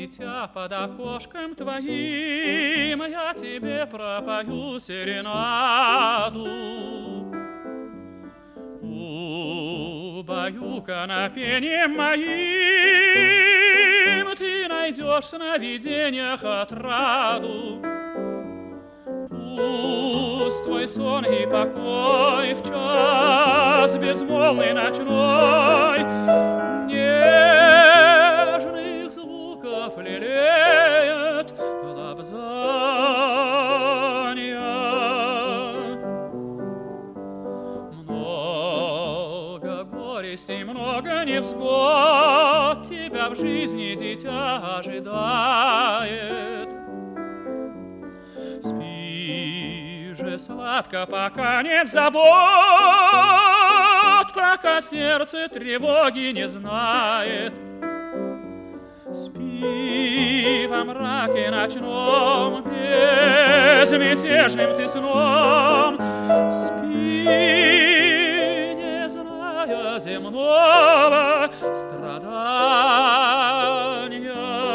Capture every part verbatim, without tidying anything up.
дитя, под окошком твоим я тебе пропою серенаду. Убаюкана пением моим, ты найдешь в сновидениях отраду. Пусть твой сон и покой в час безмолвный ночной нежных звуков лелеет лобзанья. Много горестей, много невзгод тебя в жизни, дитя, ожидает. Спи же сладко, пока нет забот, пока сердце тревоги не знает. Спи во мраке ночном, безмятежным ты сном. Спи, не зная земного страдания.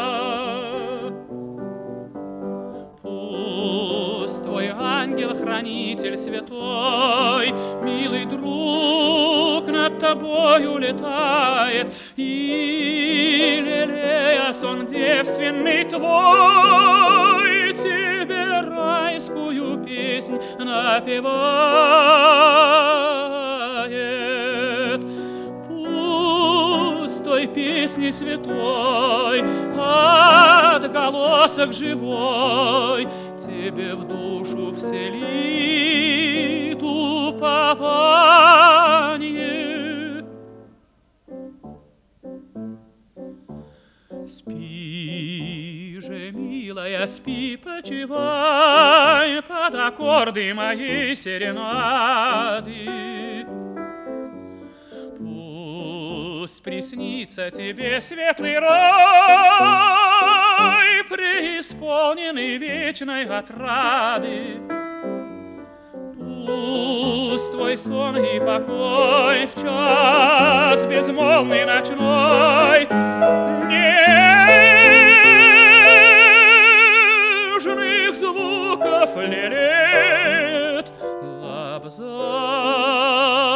Твой ангел-хранитель святой, милый друг, над тобою летает, и, лелея сон девственный твой, тебе райскую песнь напевает. Пусть той песни святой отголосок живой тебе в душу вселит упование. Спи же, милая, спи, почивай под аккорды моей серенады. Пусть приснится тебе светлый рай, преисполненный вечной отрады. Пусть твой сон и покой в час безмолвный ночной нежных звуков лелеет лобзанья.